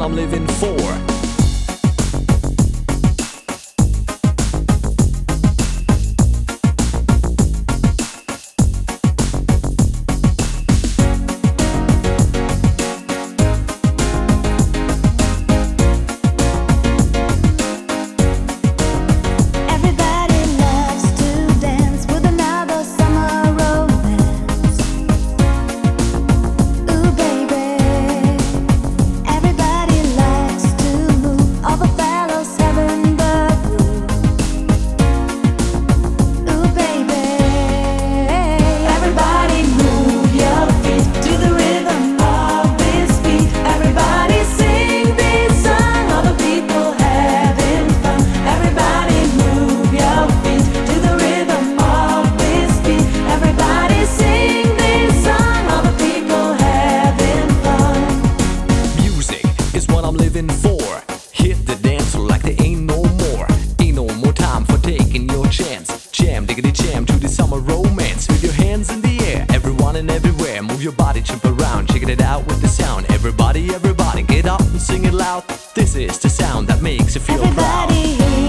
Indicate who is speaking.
Speaker 1: I'm living for. For hit the dance floor like there ain't no more. Ain't no more time for taking your chance. Jam, diggity jam to the summer romance. With your hands in the air, everyone and everywhere. Move your body, jump around, checking it out with the sound. Everybody, everybody, get up and sing it loud. This is the sound that makes you feel proud.